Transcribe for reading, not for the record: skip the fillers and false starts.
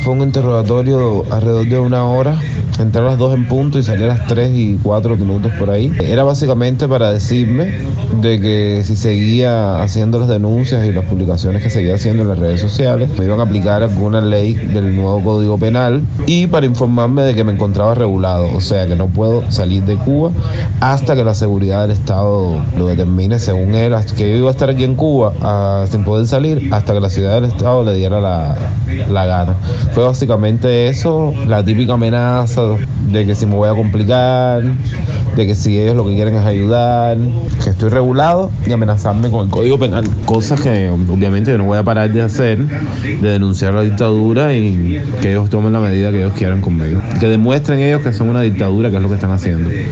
Fue un interrogatorio alrededor de 1 hora. Entré a las 2 en punto y salí a las 3 y 4 minutos por ahí. Era básicamente para decirme de que si seguía haciendo las denuncias y las publicaciones que seguía haciendo en las redes sociales, me iban a aplicar alguna ley del nuevo Código Penal, y para informarme de que me encontraba regulado, o sea que no puedo salir de Cuba hasta que la seguridad del Estado lo determine según él, hasta que yo iba a estar aquí en Cuba sin poder salir hasta que la ciudad del Estado le diera la gana. Fue básicamente eso, la típica amenaza de que si me voy a complicar, de que si ellos lo que quieren es ayudar, que estoy regulado, y amenazarme con el Código Penal, cosas que obviamente yo no voy a parar de hacer, de denunciar la dictadura y que ellos tomen la medida que ellos quieran conmigo, que demuestren ellos que son una dictadura, que es lo que están haciendo.